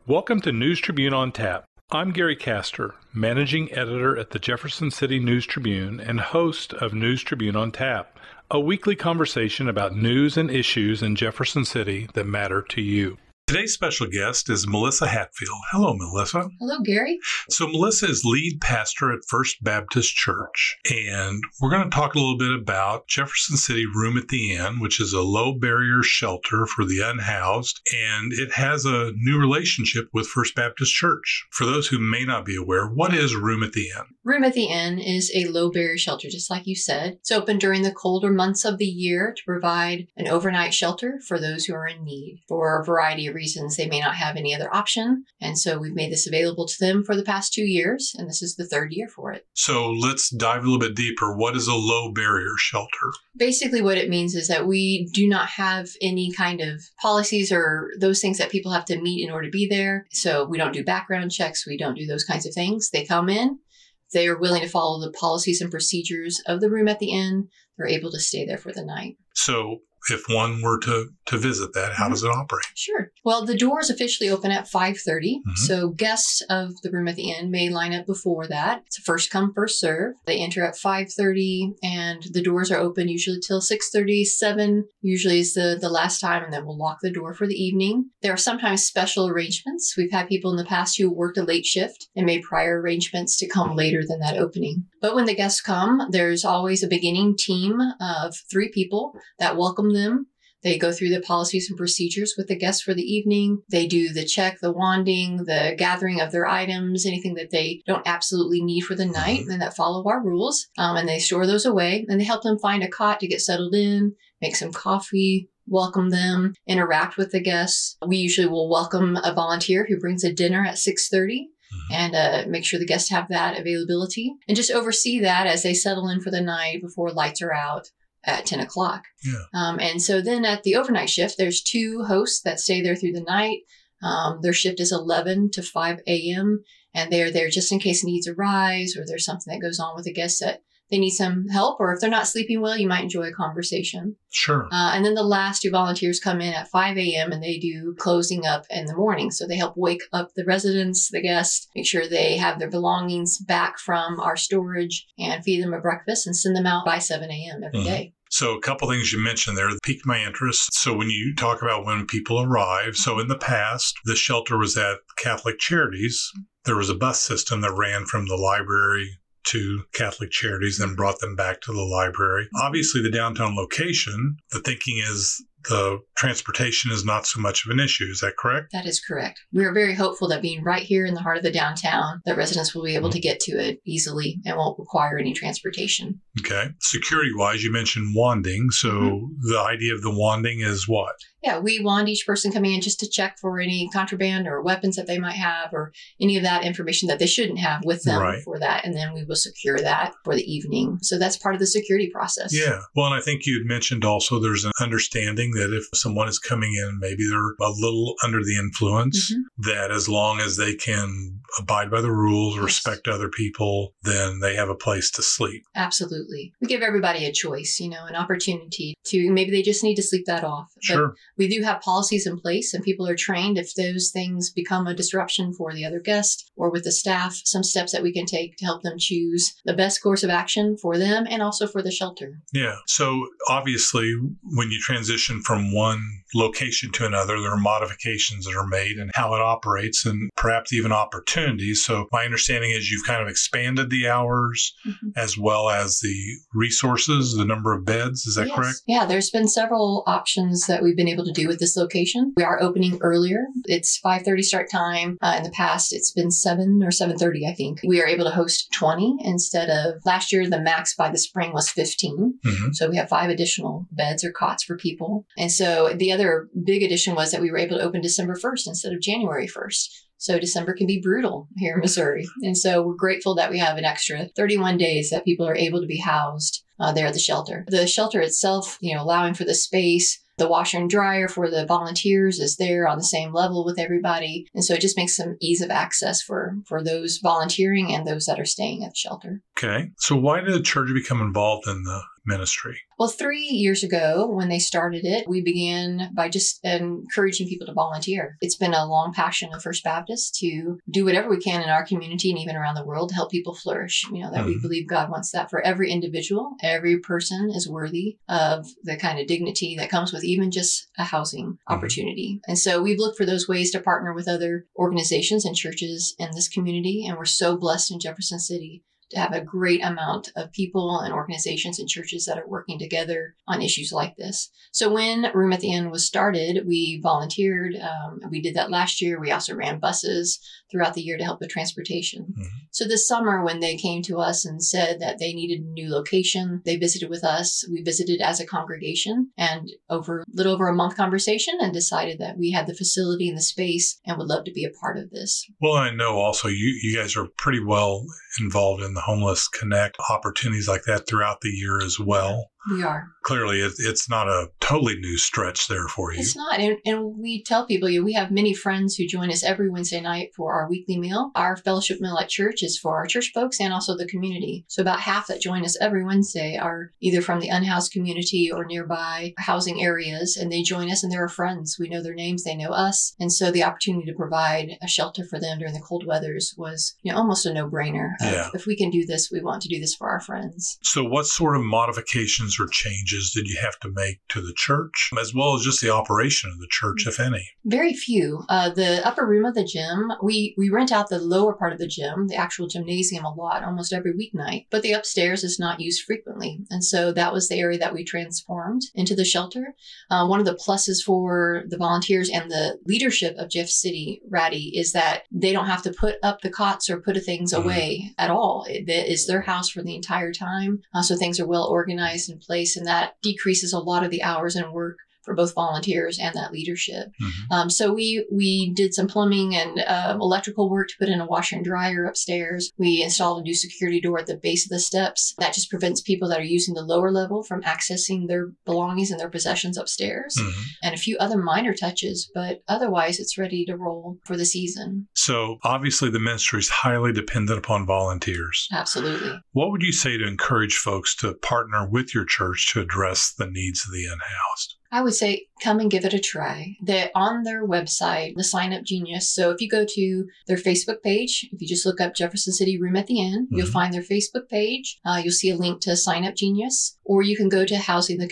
Welcome to News Tribune on Tap. I'm Gary Castor, Managing Editor at the Jefferson City News Tribune and host of News Tribune on Tap, a weekly conversation about news and issues in Jefferson City that matter to you. Today's special guest is Melissa Hatfield. Hello, Melissa. Hello, Gary. So Melissa is lead pastor at First Baptist Church, and we're going to talk a little bit about Jefferson City Room at the Inn, which is a low-barrier shelter for the unhoused, and it has a new relationship with First Baptist Church. For those who may not be aware, what is Room at the Inn? Room at the Inn is a low-barrier shelter, just like you said. It's open during the colder months of the year to provide an overnight shelter for those who are in need. For a variety of reasons, they may not have any other option, and so we've made this available to them for the past 2 years, and this is the third year for it. So let's dive a little bit deeper. What is a low-barrier shelter? Basically, what it means is that we do not have any kind of policies or those things that people have to meet in order to be there. So we don't do background checks. We don't do those kinds of things. They come in. They are willing to follow the policies and procedures of the Room at the Inn. They're able to stay there for the night. So if one were to visit that, how does it operate? Sure. Well, the doors officially open at 5:30. So guests of the Room at the Inn may line up before that. It's a first come, first serve. They enter at 5:30 and the doors are open usually till 6:30, 7 usually is the last time, and then we'll lock the door for the evening. There are sometimes special arrangements. We've had people in the past who worked a late shift and made prior arrangements to come later than that opening. But when the guests come, there's always a beginning team of 3 people that welcome them. They go through the policies and procedures with the guests for the evening. They do the check, the wanding, the gathering of their items, anything that they don't absolutely need for the night and that follow our rules. And they store those away, and they help them find a cot to get settled in, make some coffee, welcome them, interact with the guests. We usually will welcome a volunteer who brings a dinner at 6:30. And make sure the guests have that availability and just oversee that as they settle in for the night before lights are out at 10 o'clock. And so then at the overnight shift, there's 2 hosts that stay there through the night. Their shift is 11 to 5 a.m. and they're there just in case needs arise or there's something that goes on with the guests that they need some help, or if they're not sleeping well, you might enjoy a conversation. Sure. And then the last 2 volunteers come in at 5 a.m. and they do closing up in the morning. So they help wake up the residents, the guests, make sure they have their belongings back from our storage and feed them a breakfast and send them out by 7 a.m. every day. So a couple things you mentioned there that piqued my interest. So when you talk about when people arrive, so in the past, the shelter was at Catholic Charities. There was a bus system that ran from the library to Catholic Charities, then brought them back to the library. Obviously, the downtown location, the thinking is the transportation is not so much of an issue. Is that correct? That is correct. We are very hopeful that being right here in the heart of the downtown, that residents will be able to get to it easily and won't require any transportation. Okay. Security-wise, you mentioned wanding. So the idea of the wanding is what? Yeah, we wand each person coming in just to check for any contraband or weapons that they might have or any of that information that they shouldn't have with them for that. And then we will secure that for the evening. So that's part of the security process. Yeah. Well, and I think you had mentioned also there's an understanding that if someone is coming in, maybe they're a little under the influence, that as long as they can abide by the rules, respect other people, then they have a place to sleep. Absolutely. We give everybody a choice, an opportunity to, maybe they just need to sleep that off. Sure. We do have policies in place and people are trained if those things become a disruption for the other guest or with the staff, some steps that we can take to help them choose the best course of action for them and also for the shelter. Yeah. So obviously, when you transition from one location to another, there are modifications that are made and how it operates and perhaps even opportunities. So my understanding is you've kind of expanded the hours as well as the resources, the number of beds. Is that correct? Yeah, there's been several options that we've been able to do with this location. We are opening earlier. It's 5:30 start time. In the past, it's been 7 or 7:30, I think. We are able to host 20 instead of last year, the max by the spring was 15. So we have 5 additional beds or cots for people. And so the other big addition was that we were able to open December 1st instead of January 1st. So December can be brutal here in Missouri. And so we're grateful that we have an extra 31 days that people are able to be housed there at the shelter. The shelter itself, allowing for the space, the washer and dryer for the volunteers is there on the same level with everybody. And so it just makes some ease of access for those volunteering and those that are staying at the shelter. Okay. So why did the church become involved in the ministry? Well, 3 years ago, when they started it, we began by just encouraging people to volunteer. It's been a long passion of First Baptist to do whatever we can in our community and even around the world to help people flourish. That we believe God wants that for every individual. Every person is worthy of the kind of dignity that comes with even just a housing opportunity. And so we've looked for those ways to partner with other organizations and churches in this community. And we're so blessed in Jefferson City to have a great amount of people and organizations and churches that are working together on issues like this. So when Room at the Inn was started, we volunteered. We did that last year. We also ran buses throughout the year to help with transportation. So this summer, when they came to us and said that they needed a new location, they visited with us. We visited as a congregation and over a little over a month conversation and decided that we had the facility and the space and would love to be a part of this. Well, I know also you guys are pretty well involved in the Homeless Connect opportunities like that throughout the year as well. We are. Clearly, it's not a totally new stretch there for you. It's not. And we tell people, we have many friends who join us every Wednesday night for our weekly meal. Our fellowship meal at church is for our church folks and also the community. So about half that join us every Wednesday are either from the unhoused community or nearby housing areas. And they join us and they're our friends. We know their names. They know us. And so the opportunity to provide a shelter for them during the cold weathers was almost a no-brainer. If we can do this, we want to do this for our friends. So what sort of modifications or changes did you have to make to the church, as well as just the operation of the church, if any? Very few. The upper room of the gym, we rent out the lower part of the gym, the actual gymnasium, a lot, almost every weeknight. But the upstairs is not used frequently. And so that was the area that we transformed into the shelter. One of the pluses for the volunteers and the leadership of Jeff City Ratty is that they don't have to put up the cots or put things away at all. It is their house for the entire time. So things are well organized and place, and that decreases a lot of the hours and work for both volunteers and that leadership. So we did some plumbing and electrical work to put in a washer and dryer upstairs. We installed a new security door at the base of the steps. That just prevents people that are using the lower level from accessing their belongings and their possessions upstairs. And a few other minor touches, but otherwise it's ready to roll for the season. So obviously the ministry is highly dependent upon volunteers. Absolutely. What would you say to encourage folks to partner with your church to address the needs of the unhoused? I would say come and give it a try. They're on their website, the Sign Up Genius. So if you go to their Facebook page, if you just look up Jefferson City Room at the Inn, you'll find their Facebook page. You'll see a link to Sign Up Genius, or you can go to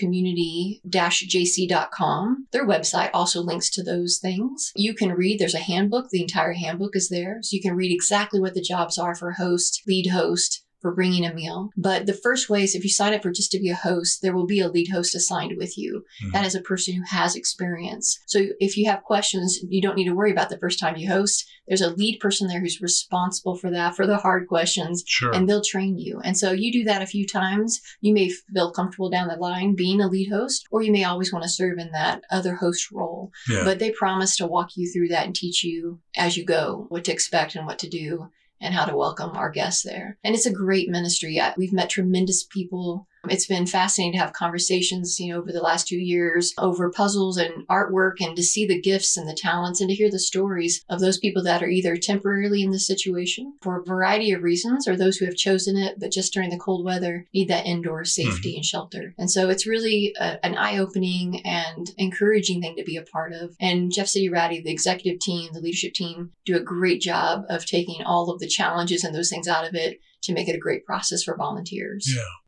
housingthecommunity-jc.com. Their website also links to those things. You can read, there's a handbook. The entire handbook is there. So you can read exactly what the jobs are for host, lead host, for bringing a meal. But the first way is if you sign up for just to be a host, there will be a lead host assigned with you. That is a person who has experience. So if you have questions, you don't need to worry about the first time you host. There's a lead person there who's responsible for that, for the hard questions, and they'll train you. And so you do that a few times. You may feel comfortable down the line being a lead host, or you may always want to serve in that other host role. But they promise to walk you through that and teach you as you go what to expect and what to do and how to welcome our guests there. And it's a great ministry. We've met tremendous people. It's been fascinating to have conversations, over the last 2 years over puzzles and artwork, and to see the gifts and the talents and to hear the stories of those people that are either temporarily in this situation for a variety of reasons, or those who have chosen it, but just during the cold weather need that indoor safety and shelter. And so it's really an eye-opening and encouraging thing to be a part of. And Jeff City Ratty, the executive team, the leadership team, do a great job of taking all of the challenges and those things out of it to make it a great process for volunteers.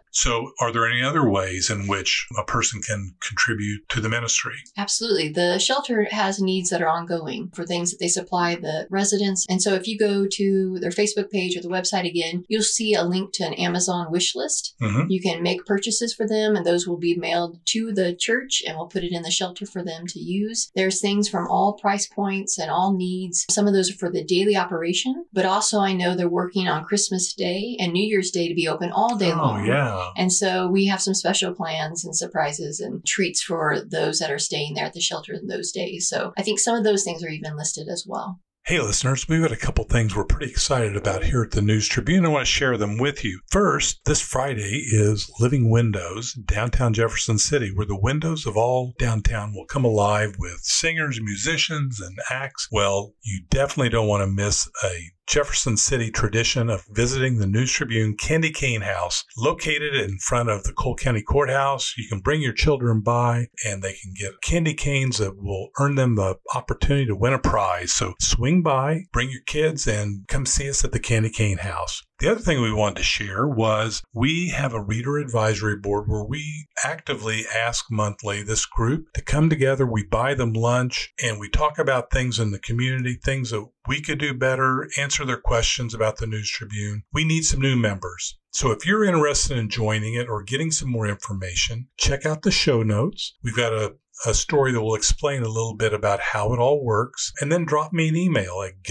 So are there any other ways in which a person can contribute to the ministry? Absolutely. The shelter has needs that are ongoing for things that they supply the residents. And so if you go to their Facebook page or the website again, you'll see a link to an Amazon wish list. You can make purchases for them, and those will be mailed to the church, and we'll put it in the shelter for them to use. There's things from all price points and all needs. Some of those are for the daily operation, but also I know they're working on Christmas Day and New Year's Day to be open all day long. And so we have some special plans and surprises and treats for those that are staying there at the shelter in those days. So I think some of those things are even listed as well. Hey, listeners, we've got a couple things we're pretty excited about here at the News Tribune. I want to share them with you. First, this Friday is Living Windows, downtown Jefferson City, where the windows of all downtown will come alive with singers, musicians, and acts. Well, you definitely don't want to miss a Jefferson City tradition of visiting the News Tribune Candy Cane House, located in front of the Cole County Courthouse. You can bring your children by and they can get candy canes that will earn them the opportunity to win a prize. So swing by, bring your kids, and come see us at the Candy Cane House. The other thing we wanted to share was we have a reader advisory board where we actively ask monthly this group to come together. We buy them lunch and we talk about things in the community, things that we could do better, answer their questions about the News Tribune. We need some new members. So if you're interested in joining it or getting some more information, check out the show notes. We've got a story that will explain a little bit about how it all works, and then drop me an email at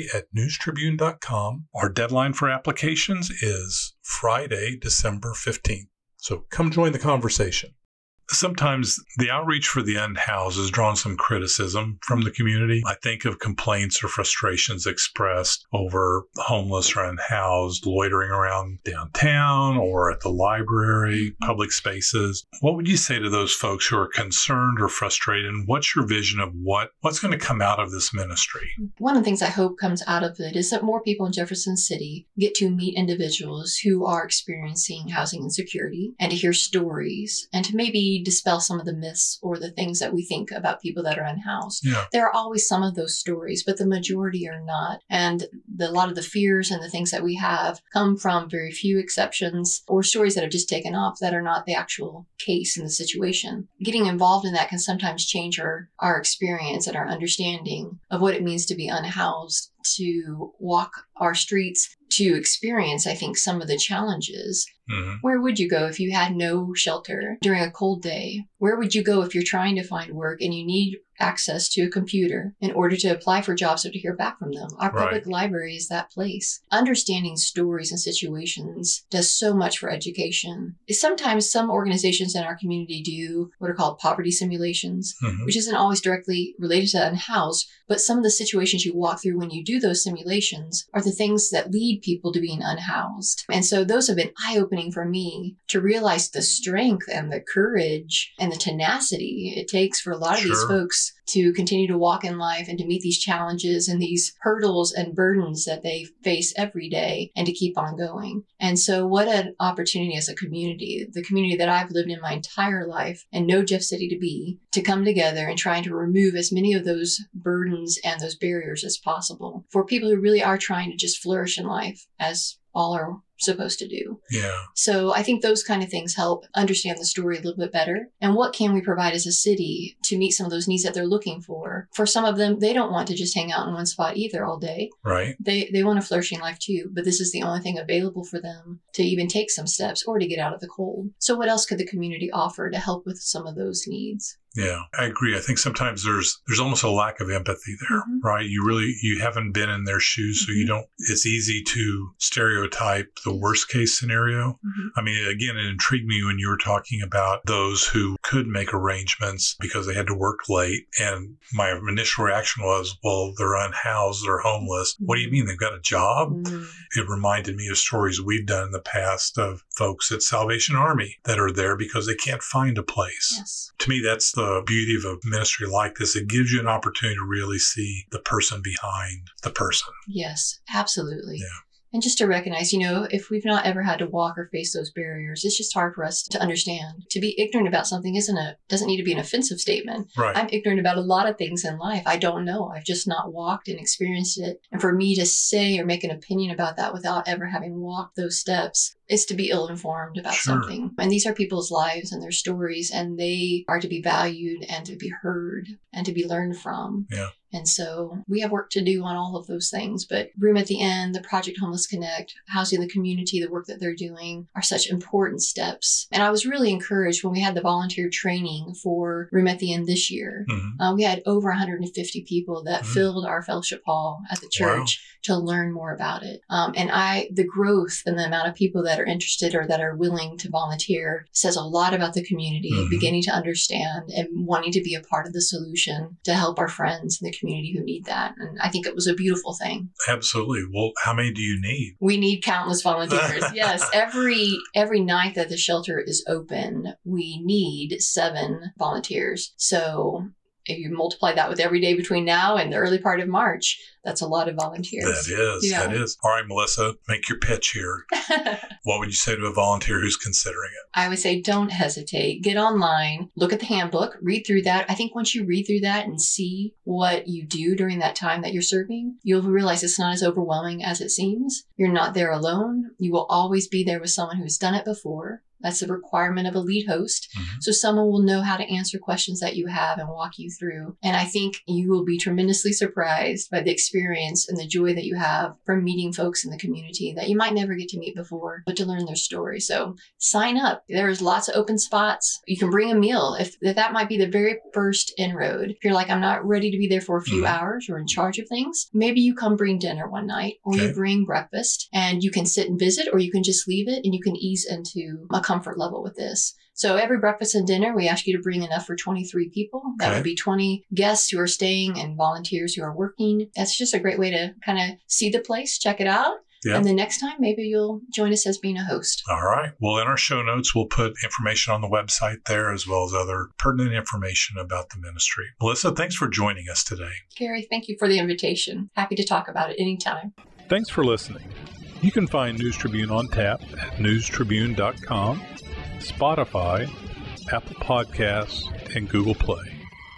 gary@newstribune.com. Our deadline for applications is Friday, December 15th. So come join the conversation. Sometimes the outreach for the unhoused has drawn some criticism from the community. I think of complaints or frustrations expressed over homeless or unhoused loitering around downtown or at the library, public spaces. What would you say to those folks who are concerned or frustrated? And what's your vision of what's going to come out of this ministry? One of the things I hope comes out of it is that more people in Jefferson City get to meet individuals who are experiencing housing insecurity and to hear stories and to maybe dispel some of the myths or the things that we think about people that are unhoused. Yeah. There are always some of those stories, but the majority are not. And a lot of the fears and the things that we have come from very few exceptions or stories that have just taken off that are not the actual case in the situation. Getting involved in that can sometimes change our experience and our understanding of what it means to be unhoused, to walk our streets, to experience, I think, some of the challenges. Mm-hmm. Where would you go if you had no shelter during a cold day? Where would you go if you're trying to find work and you need access to a computer in order to apply for jobs or to hear back from them? Our public library is that place. Understanding stories and situations does so much for education. Sometimes some organizations in our community do what are called poverty simulations, Mm-hmm. which isn't always directly related to unhoused, but some of the situations you walk through when you do those simulations are the things that lead people to being unhoused. And so those have been eye-opening for me to realize the strength and the courage and the tenacity it takes for a lot of these folks to continue to walk in life and to meet these challenges and these hurdles and burdens that they face every day and to keep on going. And so what an opportunity as a community, the community that I've lived in my entire life and know Jeff City to be, to come together and trying to remove as many of those burdens and those barriers as possible for people who really are trying to just flourish in life as all are supposed to do. Yeah. So I think those kind of things help understand the story a little bit better. And what can we provide as a city to meet some of those needs that they're looking for? For some of them, they don't want to just hang out in one spot either all day. Right. They want a flourishing life too, but this is the only thing available for them to even take some steps or to get out of the cold. So what else could the community offer to help with some of those needs? Yeah, I agree. I think sometimes there's almost a lack of empathy there, Mm-hmm. right? You haven't been in their shoes, so you don't, it's easy to stereotype the worst case scenario. Mm-hmm. I mean, again, it intrigued me when you were talking about those who could make arrangements because they had to work late. And my initial reaction was, well, they're unhoused, they're homeless. What do you mean? They've got a job? Mm-hmm. It reminded me of stories we've done in the past of folks at Salvation Army that are there because they can't find a place. Yes. To me, that's the beauty of a ministry like this. It gives you an opportunity to really see the person behind the person. Yes, absolutely. Yeah. And just to recognize, if we've not ever had to walk or face those barriers, it's just hard for us to understand. To be ignorant about something doesn't need to be an offensive statement. Right. I'm ignorant about a lot of things in life. I don't know. I've just not walked and experienced it. And for me to say or make an opinion about that without ever having walked those steps is to be ill-informed about something. And these are people's lives and their stories, and they are to be valued and to be heard and to be learned from. Yeah. And so we have work to do on all of those things. But Room at the End, the Project Homeless Connect, Housing the Community, the work that they're doing are such important steps. And I was really encouraged when we had the volunteer training for Room at the End this year. Mm-hmm. We had over 150 people that filled our fellowship hall at the church to learn more about it. And the growth and the amount of people that are interested or that are willing to volunteer says a lot about the community, beginning to understand and wanting to be a part of the solution to help our friends in the community who need that. And I think it was a beautiful thing. Absolutely. Well, how many do you need? We need countless volunteers. Yes. Every night that the shelter is open, we need 7 volunteers. So if you multiply that with every day between now and the early part of March, that's a lot of volunteers. That is. All right, Melissa, make your pitch here. What would you say to a volunteer who's considering it? I would say don't hesitate. Get online, look at the handbook, read through that. I think once you read through that and see what you do during that time that you're serving, you'll realize it's not as overwhelming as it seems. You're not there alone. You will always be there with someone who's done it before. That's the requirement of a lead host. Mm-hmm. So someone will know how to answer questions that you have and walk you through. And I think you will be tremendously surprised by the experience and the joy that you have from meeting folks in the community that you might never get to meet before, but to learn their story. So sign up. There's lots of open spots. You can bring a meal if that might be the very first inroad. If you're like, I'm not ready to be there for a few hours or in charge of things, maybe you come bring dinner one night or you bring breakfast and you can sit and visit, or you can just leave it and you can ease into a comfort level with this. So every breakfast and dinner, we ask you to bring enough for 23 people. That would be 20 guests who are staying and volunteers who are working. That's just a great way to kind of see the place, check it out. Yep. And the next time, maybe you'll join us as being a host. All right. Well, in our show notes, we'll put information on the website there, as well as other pertinent information about the ministry. Melissa, thanks for joining us today. Gary, thank you for the invitation. Happy to talk about it anytime. Thanks for listening. You can find News Tribune on tap at newstribune.com, Spotify, Apple Podcasts, and Google Play.